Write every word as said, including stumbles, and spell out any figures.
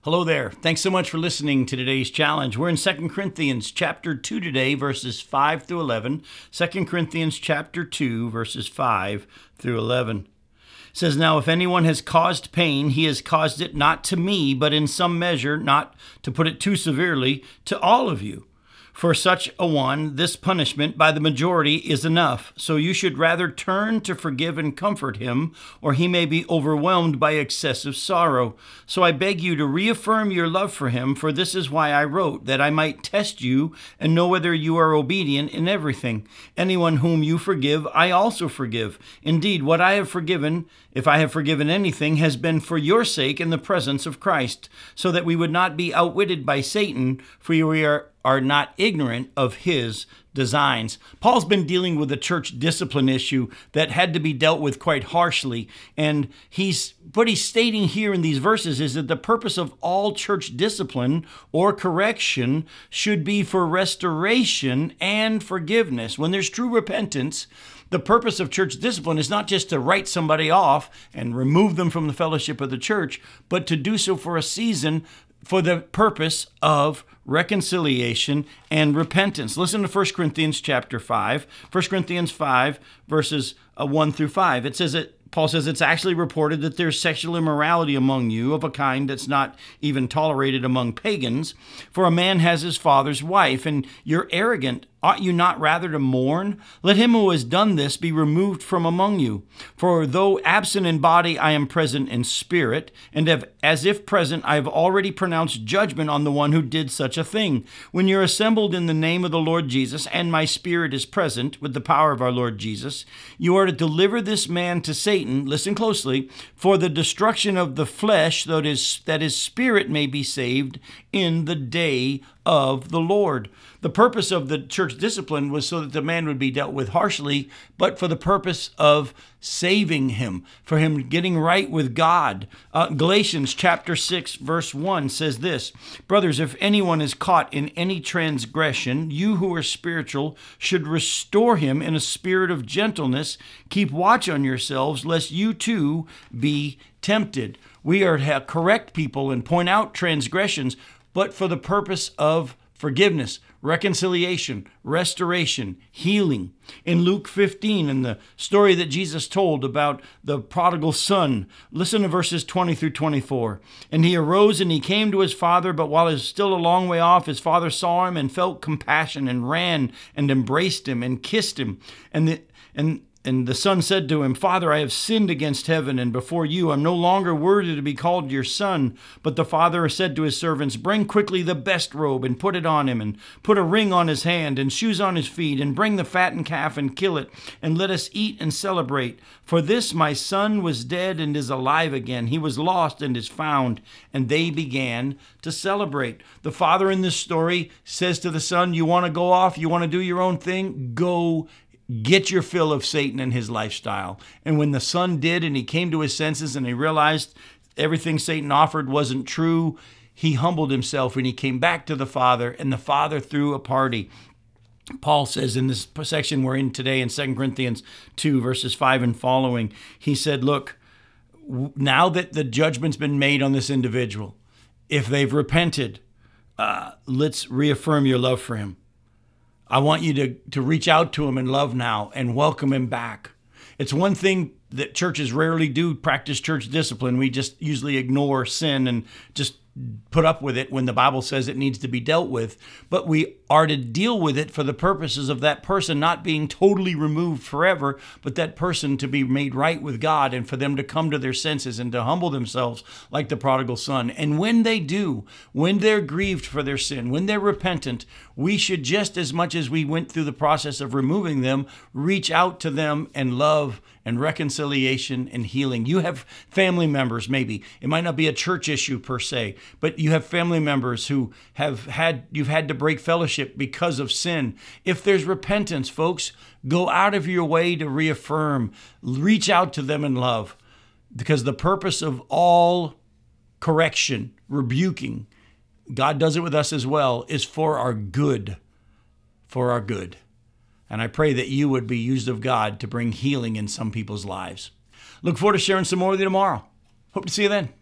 Hello there. Thanks so much for listening to today's challenge. We're in Second Corinthians chapter two today, verses five through eleven. Second Corinthians chapter two, verses five through eleven. It says, "Now if anyone has caused pain, he has caused it not to me, but in some measure, not to put it too severely, to all of you. For such a one, this punishment by the majority is enough. So you should rather turn to forgive and comfort him, or he may be overwhelmed by excessive sorrow. So I beg you to reaffirm your love for him, for this is why I wrote, that I might test you and know whether you are obedient in everything. Anyone whom you forgive, I also forgive. Indeed, what I have forgiven, if I have forgiven anything, has been for your sake in the presence of Christ, so that we would not be outwitted by Satan, for we are are not ignorant of his designs." Paul's been dealing with a church discipline issue that had to be dealt with quite harshly. And he's what he's stating here in these verses is that the purpose of all church discipline or correction should be for restoration and forgiveness. When there's true repentance, the purpose of church discipline is not just to write somebody off and remove them from the fellowship of the church, but to do so for a season for the purpose of reconciliation and repentance. Listen to First Corinthians chapter five. First Corinthians five, verses one through five. It says that Paul says it's actually reported that there's sexual immorality among you of a kind that's not even tolerated among pagans. For a man has his father's wife, and you're arrogant. Ought you not rather to mourn? Let him who has done this be removed from among you. For though absent in body, I am present in spirit, and have, as if present, I have already pronounced judgment on the one who did such a thing. When you're assembled in the name of the Lord Jesus, and my spirit is present with the power of our Lord Jesus, you are to deliver this man to Satan, listen closely, for the destruction of the flesh, that his, that his spirit may be saved in the day of the Lord. The purpose of the church discipline was so that the man would be dealt with harshly, but for the purpose of saving him, for him getting right with God. Uh, Galatians chapter six, verse one says this, "Brothers, if anyone is caught in any transgression, you who are spiritual should restore him in a spirit of gentleness. Keep watch on yourselves, lest you too be tempted." We are to correct people and point out transgressions, but for the purpose of forgiveness, reconciliation, restoration, healing. In Luke fifteen, in the story that Jesus told about the prodigal son, listen to verses twenty through twenty-four. "And he arose and he came to his father, but while he was still a long way off, his father saw him and felt compassion and ran and embraced him and kissed him. And the, and And the son said to him, 'Father, I have sinned against heaven and before you. I'm no longer worthy to be called your son.' But the father said to his servants, 'Bring quickly the best robe and put it on him, and put a ring on his hand and shoes on his feet, and bring the fattened calf and kill it, and let us eat and celebrate. For this my son was dead and is alive again. He was lost and is found.' And they began to celebrate." The father in this story says to the son, "You want to go off? You want to do your own thing? Go get your fill of Satan and his lifestyle." And when the son did, and he came to his senses and he realized everything Satan offered wasn't true, he humbled himself and he came back to the father, and the father threw a party. Paul says in this section we're in today in Second Corinthians two, verses five and following, he said, look, now that the judgment's been made on this individual, if they've repented, uh, let's reaffirm your love for him. I want you to, to reach out to him in love now and welcome him back. It's one thing that churches rarely do, practice church discipline. We just usually ignore sin and just put up with it when the Bible says it needs to be dealt with. But we are to deal with it for the purposes of that person not being totally removed forever, but that person to be made right with God and for them to come to their senses and to humble themselves like the prodigal son. And when they do, when they're grieved for their sin, when they're repentant, we should, just as much as we went through the process of removing them, reach out to them and love and reconciliation and healing. You have family members, maybe. It might not be a church issue per se, but you have family members who have had, you've had to break fellowship because of sin. If there's repentance, folks, go out of your way to reaffirm, reach out to them in love, because the purpose of all correction, rebuking, God does it with us as well, is for our good, for our good. And I pray that you would be used of God to bring healing in some people's lives. Look forward to sharing some more with you tomorrow. Hope to see you then.